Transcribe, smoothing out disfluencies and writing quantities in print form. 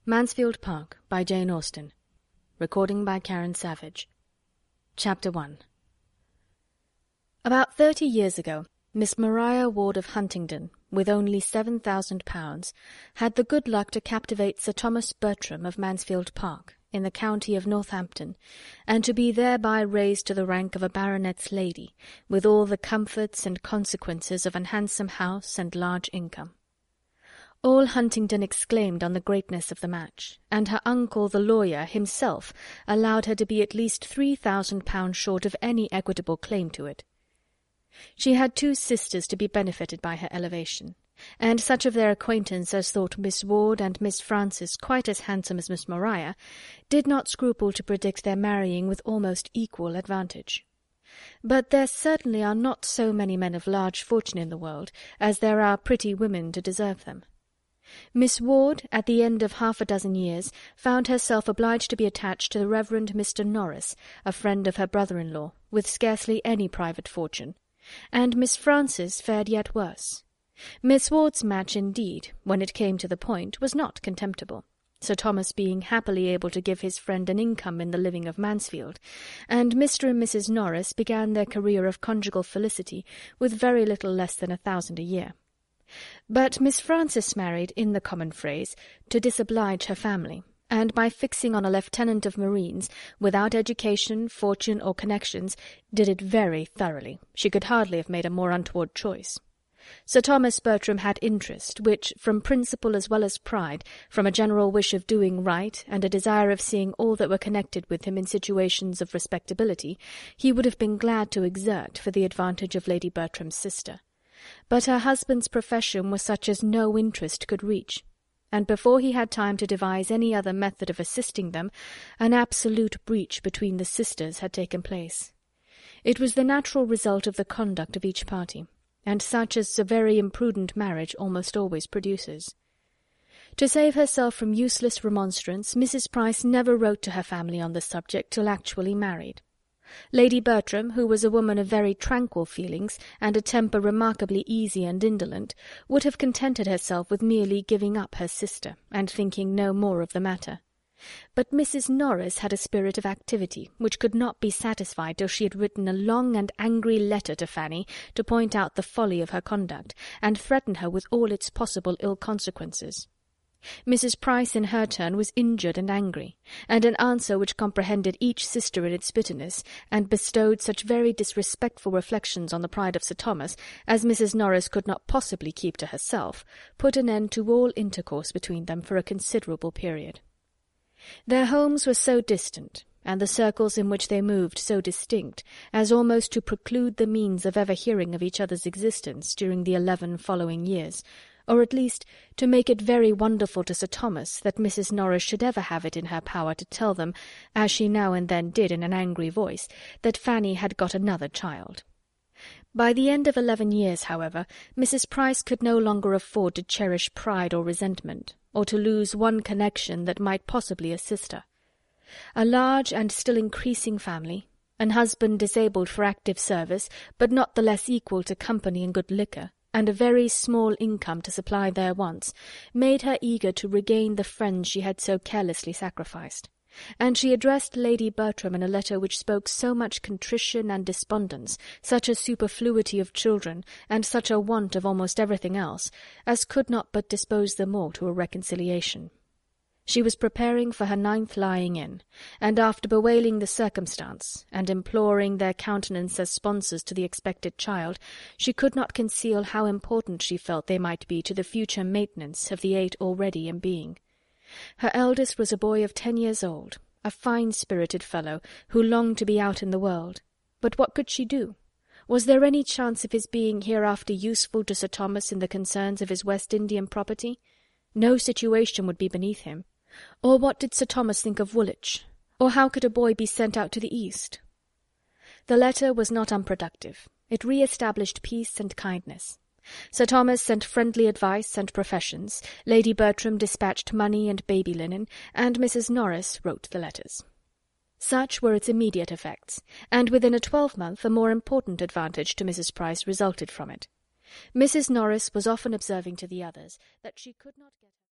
Mansfield Park by Jane Austen. Recording by Karen Savage. Chapter 1. About 30 years ago, Miss Maria Ward of Huntingdon, with only £7,000, had the good luck to captivate Sir Thomas Bertram of Mansfield Park, in the county of Northampton, and to be thereby raised to the rank of a baronet's lady, with all the comforts and consequences of an handsome house and large income. All Huntingdon exclaimed on the greatness of the match, and her uncle the lawyer himself allowed her to be at least £3,000 short of any equitable claim to it. She had 2 sisters to be benefited by her elevation, and such of their acquaintance as thought Miss Ward and Miss Frances quite as handsome as Miss Maria did not scruple to predict their marrying with almost equal advantage. But there certainly are not so many men of large fortune in the world as there are pretty women to deserve them. Miss Ward, at the end of half a dozen years, found herself obliged to be attached to the Reverend Mr. Norris, a friend of her brother-in-law, with scarcely any private fortune, and Miss Frances fared yet worse. Miss Ward's match, indeed, when it came to the point, was not contemptible, Sir Thomas being happily able to give his friend an income in the living of Mansfield, and Mr. and Mrs. Norris began their career of conjugal felicity with very little less than 1,000 a year. But Miss Frances married, in the common phrase, to disoblige her family, and by fixing on a lieutenant of marines, without education, fortune, or connections, did it very thoroughly. She could hardly have made a more untoward choice. Sir Thomas Bertram had interest, which, from principle as well as pride, from a general wish of doing right, and a desire of seeing all that were connected with him in situations of respectability, he would have been glad to exert for the advantage of Lady Bertram's sister. But her husband's profession was such as no interest could reach, and before he had time to devise any other method of assisting them, an absolute breach between the sisters had taken place. It was the natural result of the conduct of each party, and such as a very imprudent marriage almost always produces. To save herself from useless remonstrance, Mrs. Price never wrote to her family on the subject till actually married. Lady Bertram, who was a woman of very tranquil feelings, and a temper remarkably easy and indolent, would have contented herself with merely giving up her sister, and thinking no more of the matter. But Mrs. Norris had a spirit of activity, which could not be satisfied till she had written a long and angry letter to Fanny to point out the folly of her conduct, and threaten her with all its possible ill consequences. Mrs. Price in her turn was injured and angry, and an answer which comprehended each sister in its bitterness, and bestowed such very disrespectful reflections on the pride of Sir Thomas as Mrs. Norris could not possibly keep to herself, put an end to all intercourse between them for a considerable period. Their homes were so distant, and the circles in which they moved so distinct, as almost to preclude the means of ever hearing of each other's existence during the 11 following years, or at least to make it very wonderful to Sir Thomas that Mrs. Norris should ever have it in her power to tell them, as she now and then did in an angry voice, that Fanny had got another child. By the end of 11 years, however, Mrs. Price could no longer afford to cherish pride or resentment, or to lose one connection that might possibly assist her. A large and still increasing family, an husband disabled for active service, but not the less equal to company and good liquor, and a very small income to supply their wants, made her eager to regain the friends she had so carelessly sacrificed, and she addressed Lady Bertram in a letter which spoke so much contrition and despondence, such a superfluity of children, and such a want of almost everything else, as could not but dispose them all to a reconciliation. She was preparing for her 9th lying in, and after bewailing the circumstance, and imploring their countenance as sponsors to the expected child, she could not conceal how important she felt they might be to the future maintenance of the 8 already in being. Her eldest was a boy of 10 years old, a fine-spirited fellow, who longed to be out in the world. But what could she do? Was there any chance of his being hereafter useful to Sir Thomas in the concerns of his West Indian property? No situation would be beneath him. Or what did Sir Thomas think of Woolwich? Or how could a boy be sent out to the East? The letter was not unproductive. It re-established peace and kindness. Sir Thomas sent friendly advice and professions, Lady Bertram dispatched money and baby linen, and Mrs. Norris wrote the letters. Such were its immediate effects, and within a 12-month a more important advantage to Mrs. Price resulted from it. Mrs. Norris was often observing to the others that she could not get